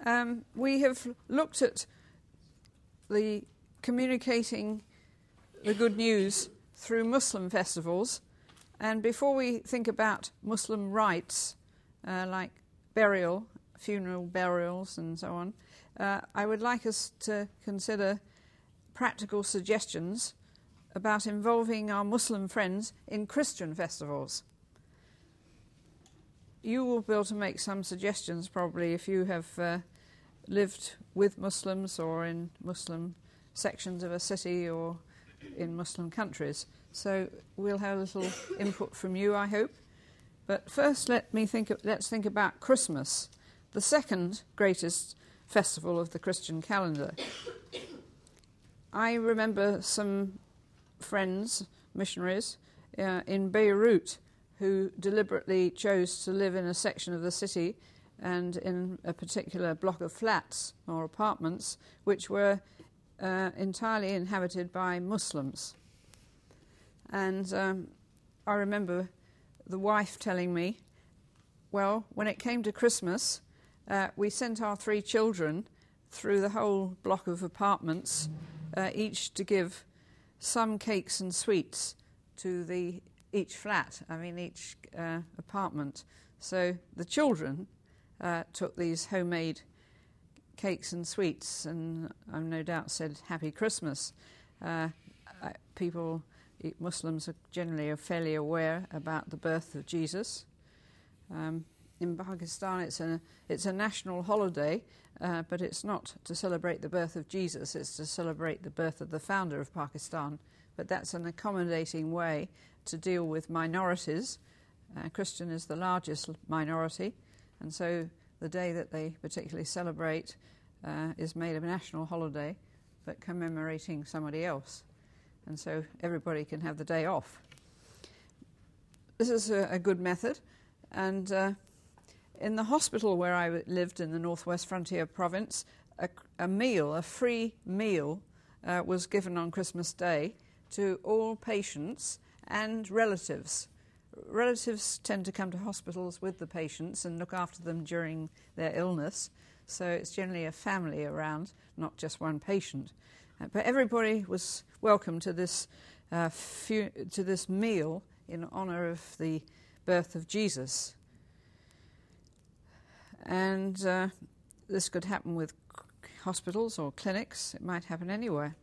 We have looked at the communicating the good news through Muslim festivals, and before we think about Muslim rites like burial, funeral burials and so on, I would like us to consider practical suggestions about involving our Muslim friends in Christian festivals. You will be able to make some suggestions probably if you have lived with Muslims or in Muslim sections of a city or in Muslim countries. So we'll have a little input from you, I hope. But first let's think about Christmas, the second greatest festival of the Christian calendar. I remember some friends, missionaries, in Beirut who deliberately chose to live in a section of the city and in a particular block of flats or apartments which were entirely inhabited by Muslims. And I remember the wife telling me, well, when it came to Christmas, we sent our 3 children through the whole block of apartments, each to give some cakes and sweets to each flat, each apartment. So the children took these homemade cakes and sweets, and I no doubt said Happy Christmas. Muslims are generally fairly aware about the birth of Jesus. In Pakistan, it's a national holiday, but it's not to celebrate the birth of Jesus. It's to celebrate the birth of the founder of Pakistan. But that's an accommodating way to deal with minorities. Christian is the largest minority, and so the day that they particularly celebrate is made a national holiday, but commemorating somebody else. And so everybody can have the day off. This is a good method. And in the hospital where I lived in the Northwest Frontier Province, a free meal was given on Christmas Day to all patients and relatives. Relatives tend to come to hospitals with the patients and look after them during their illness. So it's generally a family around, not just one patient. But everybody was welcome to this meal in honour of the birth of Jesus. And this could happen with hospitals or clinics. It might happen anywhere.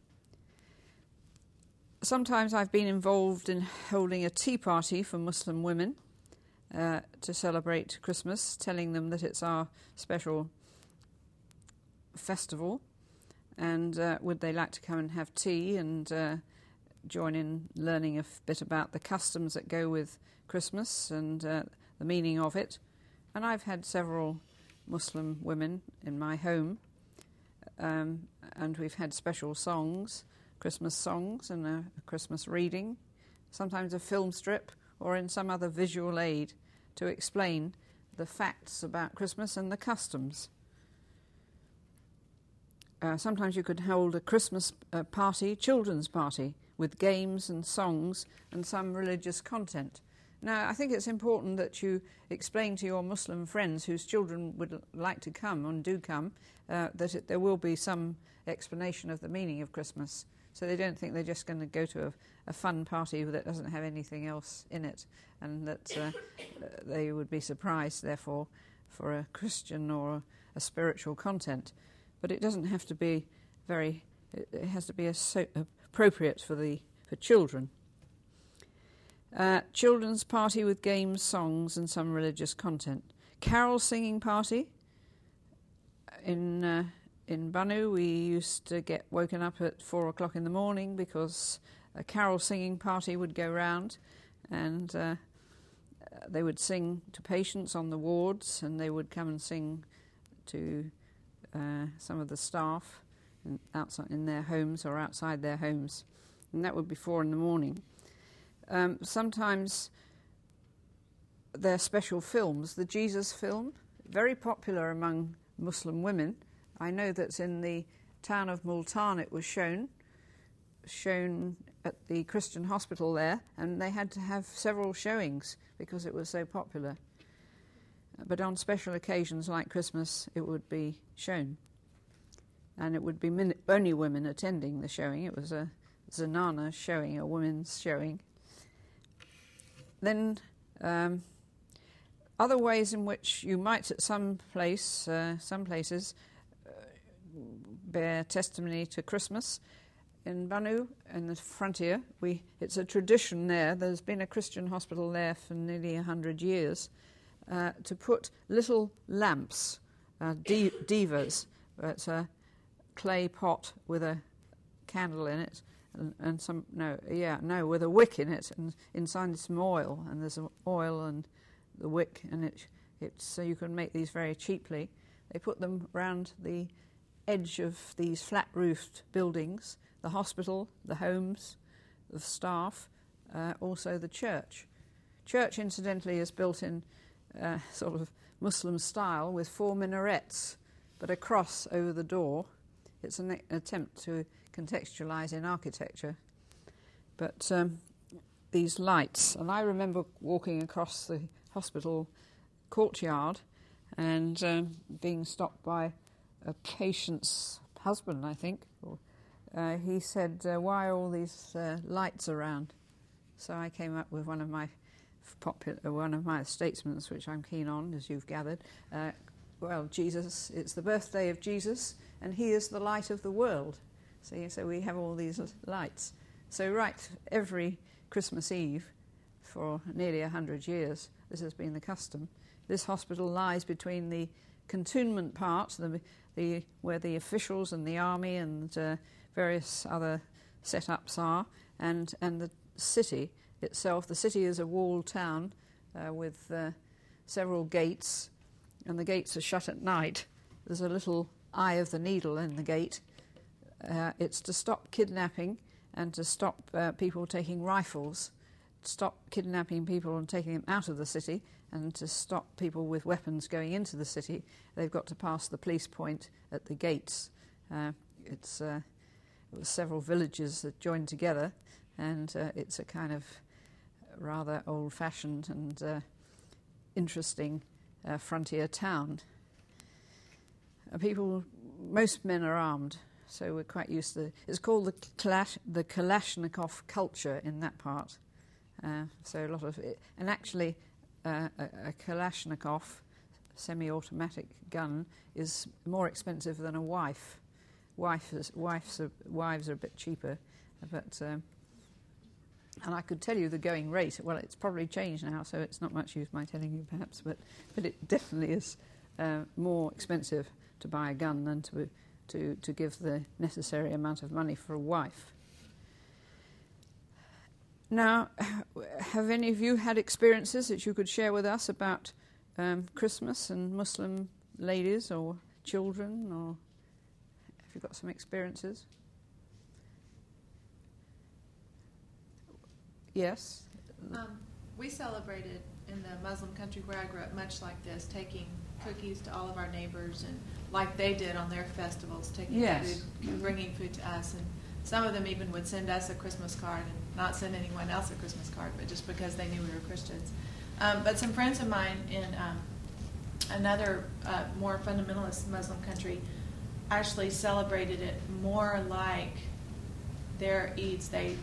Sometimes I've been involved in holding a tea party for Muslim women to celebrate Christmas, telling them that it's our special festival, and would they like to come and have tea and join in learning a bit about the customs that go with Christmas and the meaning of it. And I've had several Muslim women in my home, and we've had special songs, Christmas songs, and a Christmas reading, sometimes a film strip or in some other visual aid to explain the facts about Christmas and the customs. Sometimes you could hold a Christmas party, children's party, with games and songs and some religious content. Now, I think it's important that you explain to your Muslim friends whose children would like to come and do come that there will be some explanation of the meaning of Christmas, so they don't think they're just going to go to a fun party that doesn't have anything else in it, and that they would be surprised, therefore, for a Christian or a spiritual content. But it doesn't have to be it has to be appropriate for children. Children's party with games, songs, and some religious content. Carol singing party. In Banu, we used to get woken up at 4 o'clock in the morning because a carol singing party would go round, and they would sing to patients on the wards, and they would come and sing to some of the staff outside in their homes or outside their homes, and that would be 4 in the morning. Sometimes there are special films. The Jesus film, very popular among Muslim women. I know that in the town of Multan it was shown at the Christian hospital there, and they had to have several showings because it was so popular. but on special occasions like Christmas it would be shown. And it would be only women attending the showing. It was a Zenana showing, a women's showing. Then other ways in which you might at some places bear testimony to Christmas. In Banu, in the frontier, it's a tradition there. There's been a Christian hospital there for nearly 100 years to put little lamps, divas. It's a clay pot with a candle in it, with a wick in it, and inside some oil. And there's oil and the wick, and it's so you can make these very cheaply. They put them round the edge of these flat-roofed buildings. The hospital, the homes, the staff, also the church. Church, incidentally, is built in sort of Muslim style with 4 minarets, but a cross over the door. It's an attempt to contextualise in architecture. But these lights, and I remember walking across the hospital courtyard and being stopped by a patient's husband, I think. He said, "Why are all these lights around?" So I came up with one of my statements, which I'm keen on, as you've gathered. Jesus, it's the birthday of Jesus, and he is the light of the world. So we have all these lights. So every Christmas Eve for nearly 100 years, this has been the custom. This hospital lies between the cantonment part, where the officials and the army and various other setups are, and the city itself. The city is a walled town with several gates, and the gates are shut at night. There's a little eye of the needle in the gate. It's to stop kidnapping and to stop people taking rifles, stop kidnapping people and taking them out of the city, and to stop people with weapons going into the city. They've got to pass the police point at the gates. It was several villages that joined together, and it's a kind of rather old-fashioned and interesting frontier town. Most men are armed, so we're quite used to it. It's called the Kalashnikov culture in that part. So a lot of it, and actually a Kalashnikov semi-automatic gun is more expensive than a wife. Wives are a bit cheaper, but and I could tell you the going rate. Well, it's probably changed now, so it's not much use my telling you, perhaps. But it definitely is more expensive to buy a gun than to give the necessary amount of money for a wife. Now, have any of you had experiences that you could share with us about Christmas and Muslim ladies or children, or have you got some experiences? Yes? We celebrated in the Muslim country where I grew up much like this, taking cookies to all of our neighbors, and like they did on their festivals, taking food, bringing food to us, and some of them even would send us a Christmas card and not send anyone else a Christmas card, but just because they knew we were Christians. But some friends of mine in another more fundamentalist Muslim country actually celebrated it more like their Eids. They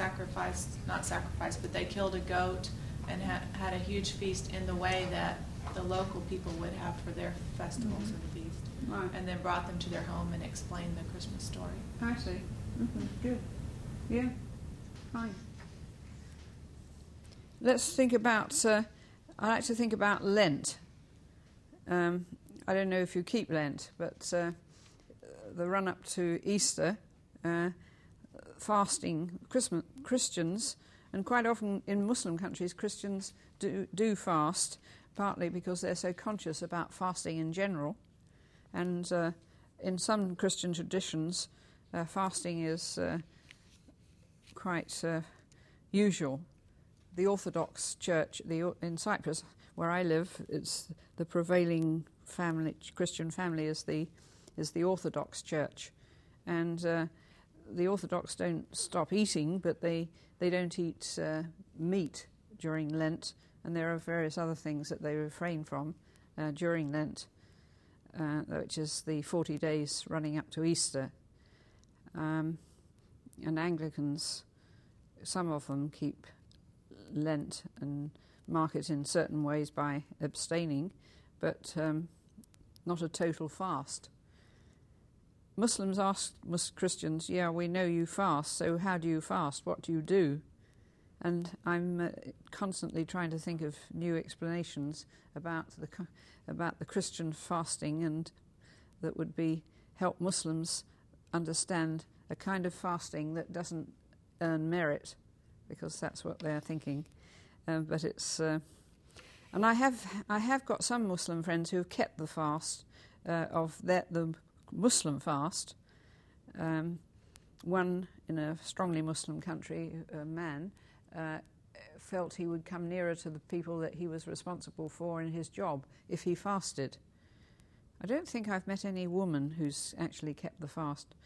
but they killed a goat and had a huge feast in the way that the local people would have for their festivals and feast. Right. And then brought them to their home and explained the Christmas story. I see. Mm-hmm. Good. Yeah. Fine. Let's think about, I like to think about Lent. I don't know if you keep Lent, but the run-up to Easter, fasting, Christians, and quite often in Muslim countries, Christians do fast, partly because they're so conscious about fasting in general. And in some Christian traditions, fasting is quite usual. The Orthodox Church in Cyprus, where I live, it's the prevailing Christian family is the Orthodox Church, and the Orthodox don't stop eating, but they don't eat meat during Lent, and there are various other things that they refrain from. during Lent, which is the 40 days running up to Easter. And Anglicans, some of them keep Lent and mark it in certain ways by abstaining, but not a total fast. Muslims ask Christians, yeah, we know you fast, so how do you fast? What do you do? And I'm constantly trying to think of new explanations about the Christian fasting, and that would help Muslims understand a kind of fasting that doesn't earn merit, because that's what they're thinking. But it's and I have got some Muslim friends who have kept the fast of the Muslim fast. One in a strongly Muslim country, a man, felt he would come nearer to the people that he was responsible for in his job if he fasted. I don't think I've met any woman who's actually kept the fast.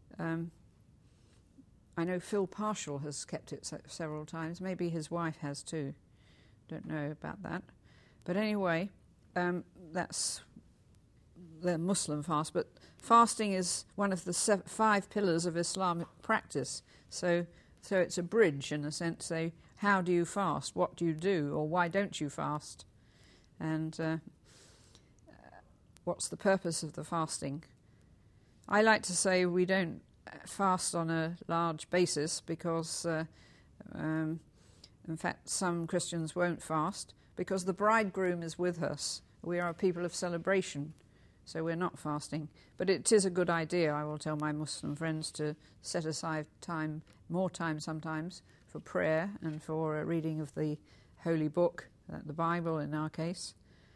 I know Phil Partial has kept it several times. Maybe his wife has too. Don't know about that. But anyway, that's the Muslim fast. But fasting is one of the 5 pillars of Islamic practice. So it's a bridge in a sense. So how do you fast? What do you do? Or why don't you fast? And what's the purpose of the fasting? I like to say we don't fast on a large basis because, in fact, some Christians won't fast because the bridegroom is with us. We are a people of celebration, so we're not fasting. But it is a good idea, I will tell my Muslim friends, to set aside more time sometimes, for prayer and for a reading of the Holy Book, the Bible in our case.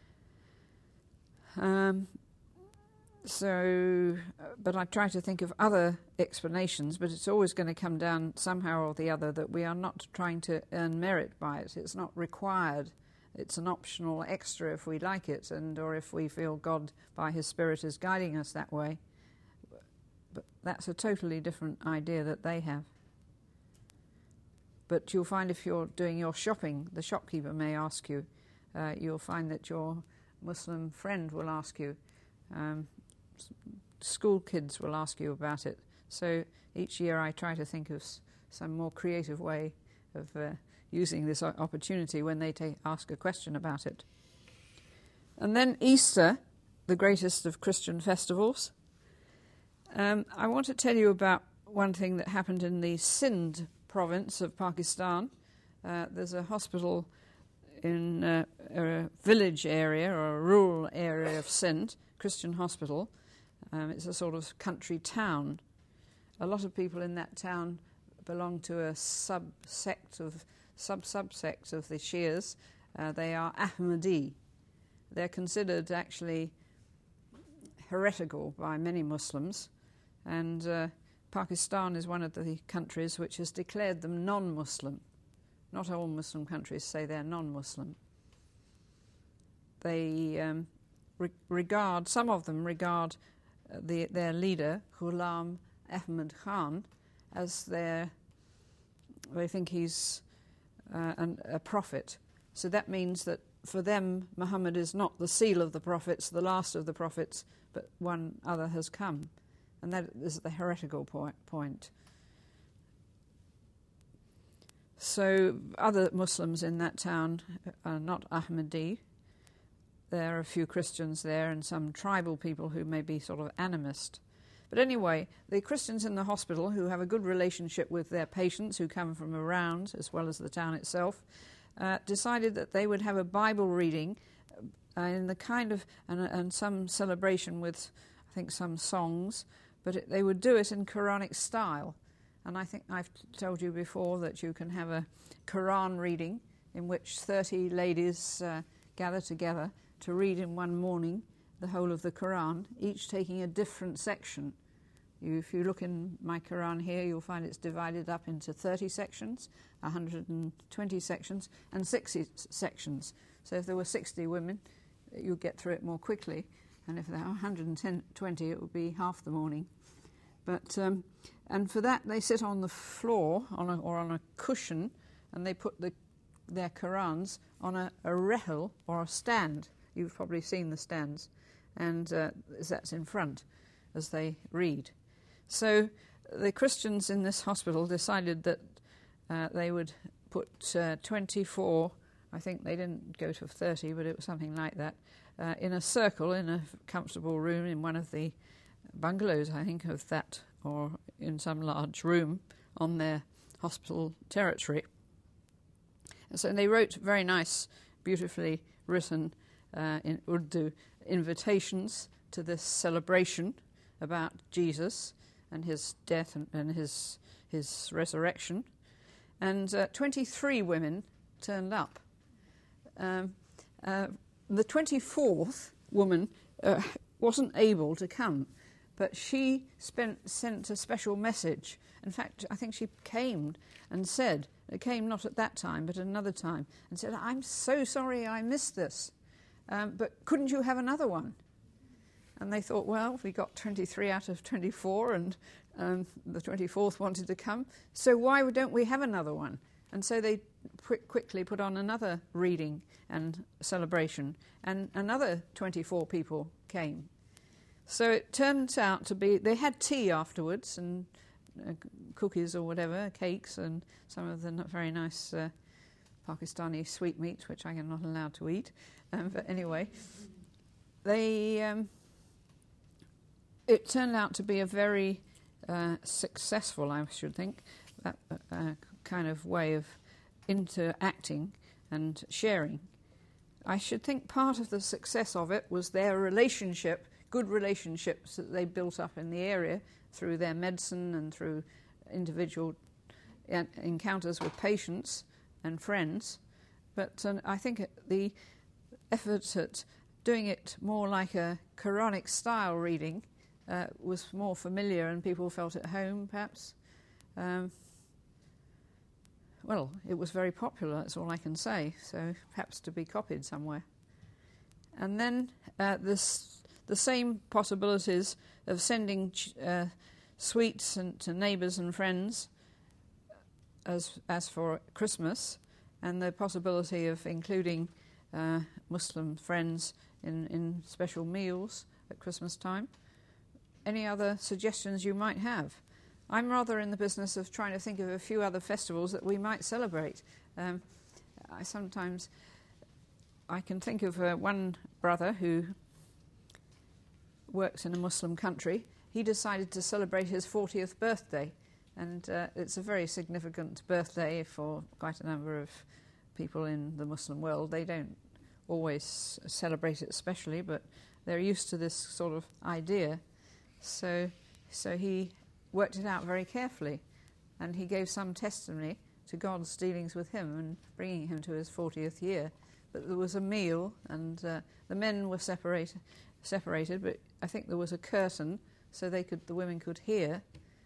But I try to think of other explanations, but it's always going to come down somehow or the other that we are not trying to earn merit by it. It's not required. It's an optional extra if we like it, or if we feel God by His Spirit is guiding us that way. But that's a totally different idea that they have. But you'll find if you're doing your shopping, the shopkeeper may ask you. You'll find that your Muslim friend will ask you. School kids will ask you about it. So each year I try to think of some more creative way of using this opportunity when they ask a question about it. And then Easter, the greatest of Christian festivals. I want to tell you about one thing that happened in the Sindh province of Pakistan. There's a hospital in a village area or a rural area of Sindh, Christian hospital. It's a sort of country town. A lot of people in that town belong to a subsect of the Shias. They are Ahmadi. They're considered actually heretical by many Muslims, and Pakistan is one of the countries which has declared them non-Muslim. Not all Muslim countries say they're non-Muslim. They some of them regard their leader, Ghulam Ahmad Khan, as they think he's a prophet. So that means that for them, Muhammad is not the seal of the prophets, the last of the prophets, but one other has come. And that is the heretical point. So other Muslims in that town are not Ahmadi. There are a few Christians there and some tribal people who may be sort of animist. But anyway, the Christians in the hospital, who have a good relationship with their patients who come from around, as well as the town itself, decided that they would have a Bible reading in the kind of, and some celebration with, I think, some songs, but they would do it in Quranic style. And I think I've told you before that you can have a Quran reading in which 30 ladies gather together to read in one morning the whole of the Quran, each taking a different section. If you look in my Quran here, you'll find it's divided up into 30 sections, 120 sections, and 60 sections. So if there were 60 women, you'd get through it more quickly. And if there are 120, it would be half the morning. But and for that, they sit on the floor or on a cushion, and they put their Qurans on a rehel or a stand. You've probably seen the stands, and that's in front as they read. So the Christians in this hospital decided that they would put 24, I think they didn't go to 30, but it was something like that, in a circle in a comfortable room in one of the bungalows, I think, of that, or in some large room on their hospital territory. And so they wrote very nice, beautifully written in Urdu invitations to this celebration about Jesus and his death and his resurrection. And 23 women turned up. The 24th woman wasn't able to come, but she sent a special message. In fact, I think she came and said, it came not at that time, but another time, and said, "I'm so sorry I missed this, but couldn't you have another one?" And they thought, well, we got 23 out of 24, and the 24th wanted to come, so why don't we have another one? And so they quickly put on another reading and celebration, and another 24 people came. So it turned out to be, they had tea afterwards, and cookies or whatever, cakes, and some of the very nice Pakistani sweetmeats, which I am not allowed to eat. But anyway, it turned out to be a very successful, I should think, kind of way of interacting and sharing. I should think part of the success of it was their relationship, good relationships that they built up in the area through their medicine and through individual encounters with patients and friends. But I think the effort at doing it more like a Quranic style reading was more familiar, and people felt at home, perhaps. Well, it was very popular, that's all I can say, so perhaps to be copied somewhere. And then the same possibilities of sending sweets to neighbours and friends as for Christmas, and the possibility of including Muslim friends in special meals at Christmas time. Any other suggestions you might have? I'm rather in the business of trying to think of a few other festivals that we might celebrate. I can think of one brother who works in a Muslim country. He decided to celebrate his 40th birthday, and it's a very significant birthday for quite a number of people in the Muslim world. They don't always celebrate it specially, but they're used to this sort of idea. So he worked it out very carefully, and he gave some testimony to God's dealings with him and bringing him to his 40th year. But there was a meal, and the men were separated, but I think there was a curtain so the women could hear.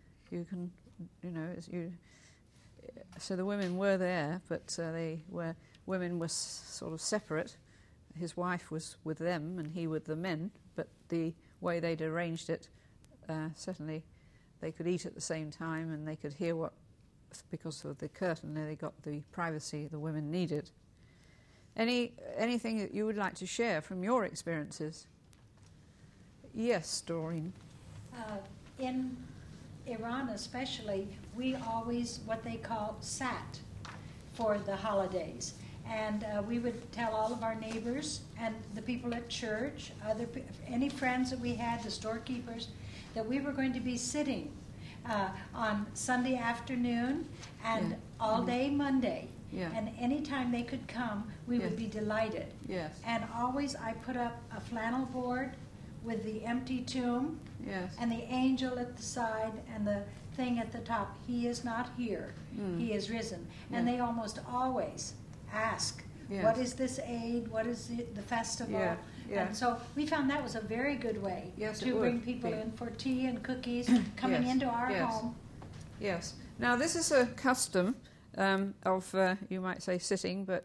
So the women were there, but women were sort of separate. His wife was with them and he with the men, but the way they'd arranged it, certainly they could eat at the same time, and they could hear because of the curtain, they got the privacy the women needed. Anything that you would like to share from your experiences? Yes, Doreen. In Iran especially, we always what they call sat for the holidays. And we would tell all of our neighbors and the people at church, any friends that we had, the storekeepers, that we were going to be sitting on Sunday afternoon and all day Monday. Yeah. And any time they could come, we would be delighted. Yes. And always I put up a flannel board with the empty tomb and the angel at the side and the thing at the top. He is not here. He is risen. And they almost always ask, what is this aid? What is the festival? And so we found that was a very good way to bring people in for tea and cookies coming into our home. Yes. Now this is a custom of, you might say, sitting, but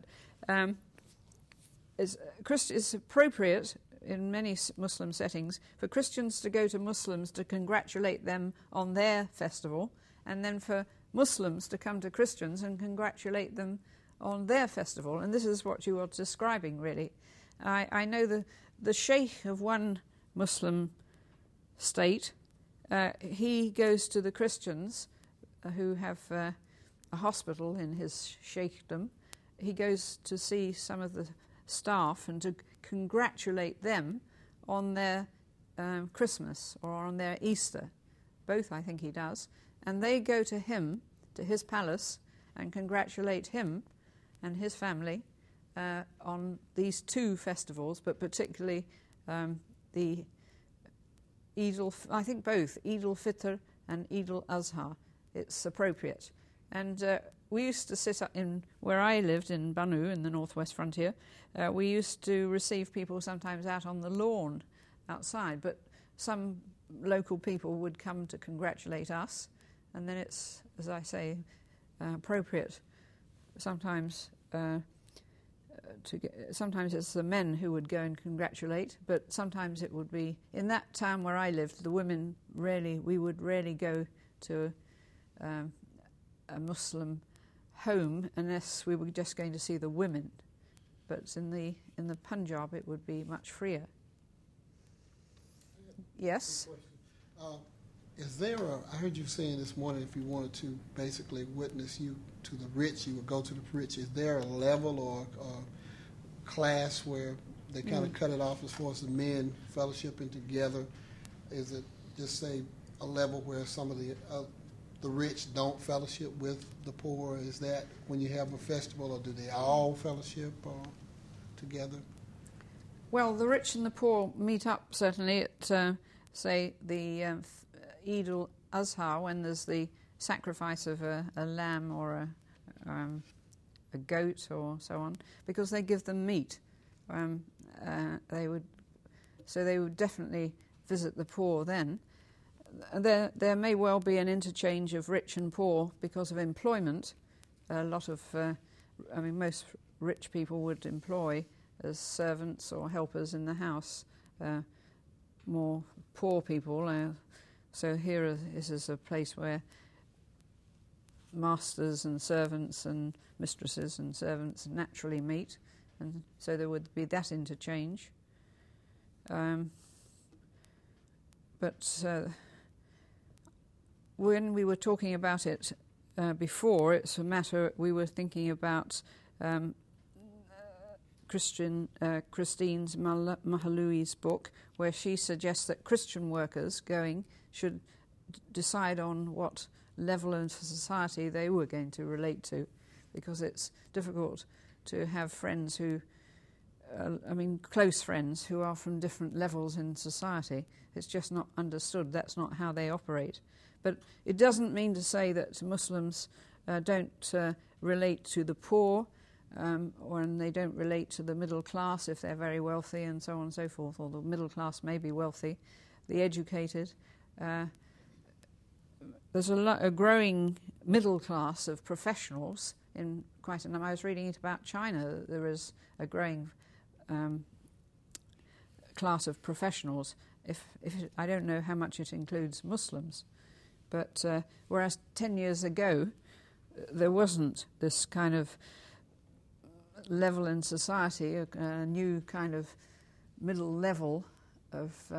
it's appropriate in many Muslim settings for Christians to go to Muslims to congratulate them on their festival, and then for Muslims to come to Christians and congratulate them on their festival. And this is what you are describing, really. I know the sheikh of one Muslim state, he goes to the Christians who have a hospital in his sheikhdom. He goes to see some of the staff and to congratulate them on their Christmas or on their Easter. Both, I think he does. And they go to him, to his palace, and congratulate him and his family on these two festivals, but particularly the I think both Eid al-Fitr and Eid al-Azha. It's appropriate. And we used to sit up in where I lived in Banu in the northwest frontier. We used to receive people sometimes out on the lawn outside, but some local people would come to congratulate us, and then it's, as I say, appropriate sometimes sometimes it's the men who would go and congratulate, but sometimes it would be, in that town where I lived, the women we would rarely go to a Muslim home unless we were just going to see the women. But in the Punjab it would be much freer. Yes? Is there I heard you saying this morning if you wanted to basically witness you to the rich, you would go to the rich. Is there a level or class where they kind of cut it off as far as the men fellowshipping together? Is it just say a level where some of the rich don't fellowship with the poor? Is that when you have a festival, or do they all fellowship together? Well, the rich and the poor meet up certainly at, say, the Eid al-Azha, when there's the sacrifice of a lamb or a goat or so on, because they give them meat. They would definitely visit the poor then. There may well be an interchange of rich and poor because of employment. A lot of, most rich people would employ as servants or helpers in the house more poor people. So here this is a place where masters and servants and mistresses and servants naturally meet, and so there would be that interchange. But when we were talking about it before, it's a matter we were thinking about Christine's Mahaloui's book, where she suggests that Christian workers going should decide on what level of society they were going to relate to, because it's difficult to have friends who, close friends who are from different levels in society. It's just not understood. That's not how they operate. But it doesn't mean to say that Muslims don't relate to the poor, or they don't relate to the middle class if they're very wealthy and so on and so forth, or the middle class may be wealthy, the educated. There's a growing middle class of professionals in quite a number. I was reading it about China. There is a growing class of professionals. I don't know how much it includes Muslims, but whereas 10 years ago there wasn't this kind of level in society, a new kind of middle level of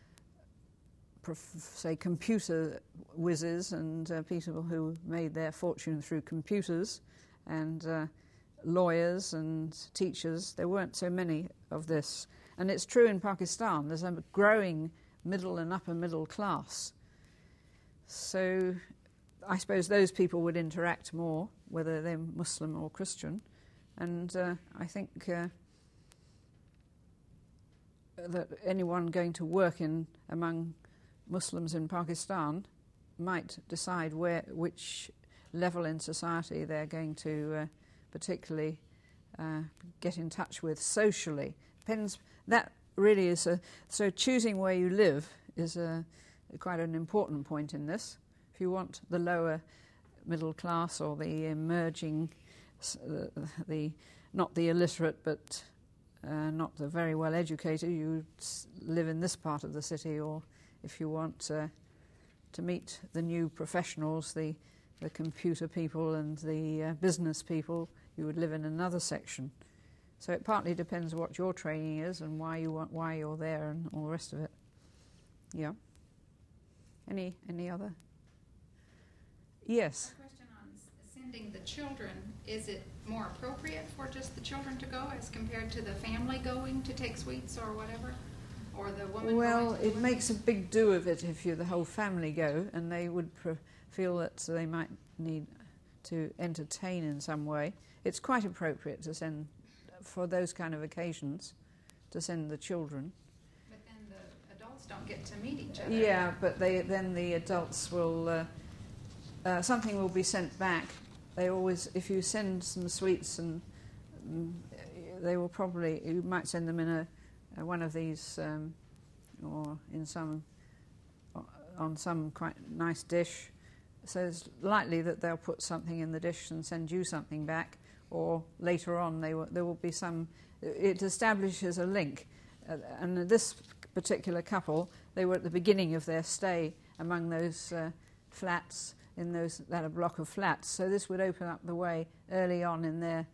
say computer whizzes and people who made their fortune through computers, and lawyers and teachers. There weren't so many of this. And it's true in Pakistan. There's a growing middle and upper middle class. So I suppose those people would interact more, whether they're Muslim or Christian. And I think that anyone going to work among Muslims in Pakistan might decide which level in society they're going to particularly get in touch with socially. Depends. That really is so choosing where you live is quite an important point in this. If you want the lower middle class or the emerging, not the illiterate but not the very well educated, you live in this part of the city. Or if you want to meet the new professionals, the computer people and the business people, you would live in another section. So it partly depends what your training is and why you're there and all the rest of it. Yeah. Any other? Yes. A question on sending the children. Is it more appropriate for just the children to go as compared to the family going to take sweets or whatever? Or the woman Well, going to it makes a big do of it if the whole family go, and they would feel that they might need to entertain in some way. It's quite appropriate to send, for those kind of occasions, to send the children. But then the adults don't get to meet each other. Yeah, but then the adults will, something will be sent back. They always, if you send some sweets, and they will probably, you might send them in one of these, or in on some quite nice dish. So it's likely that they'll put something in the dish and send you something back, or later on there will be some. It establishes a link, and this particular couple, they were at the beginning of their stay among those flats in that block of flats. So this would open up the way early on in their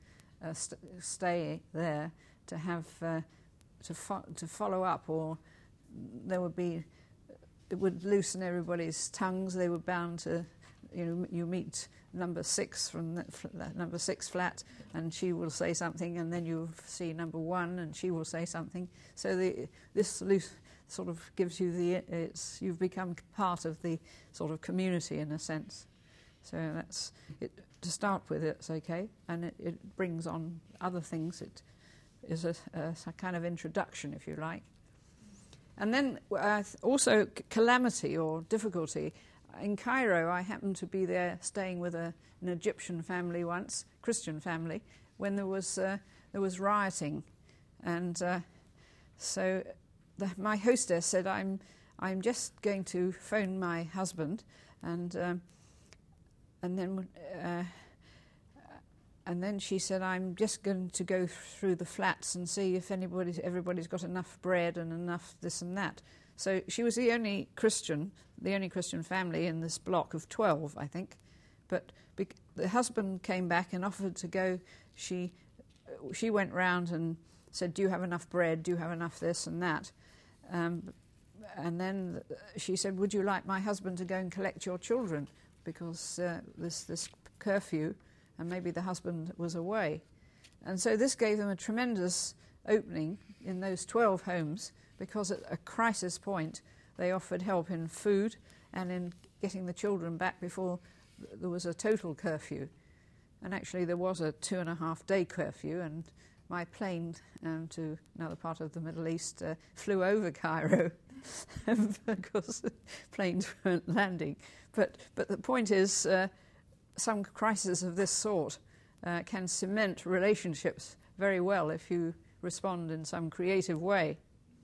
stay there to have to follow up, or there would be. It would loosen everybody's tongues. They were bound to. You meet number 6 from number 6 flat, and she will say something, and then you see number 1, and she will say something. So this sort of gives you you've become part of the sort of community in a sense. So that's it. To start with, it's okay, and it brings on other things. It is a kind of introduction, if you like. And then also calamity or difficulty. In Cairo, I happened to be there staying with an Egyptian family once, Christian family, when there was rioting, and so my hostess said, "I'm just going to phone my husband, and then she said, I'm just going to go through the flats and see if everybody's got enough bread and enough this and that." So she was the only Christian family in this block of 12, I think. But the husband came back and offered to go. She went round and said, "Do you have enough bread? Do you have enough this and that?" And then she said, "Would you like my husband to go and collect your children? Because this curfew, and maybe the husband was away." And so this gave them a tremendous opening in those 12 homes, because at a crisis point they offered help in food and in getting the children back before there was a total curfew. And actually there was a 2.5-day curfew, and my plane to another part of the Middle East flew over Cairo because planes weren't landing. But the point is, some crisis of this sort can cement relationships very well if you respond in some creative way.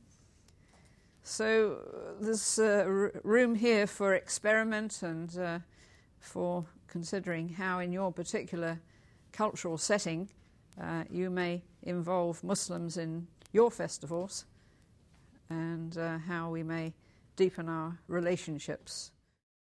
So there's room here for experiment and for considering how in your particular cultural setting you may involve Muslims in your festivals, and how we may deepen our relationships.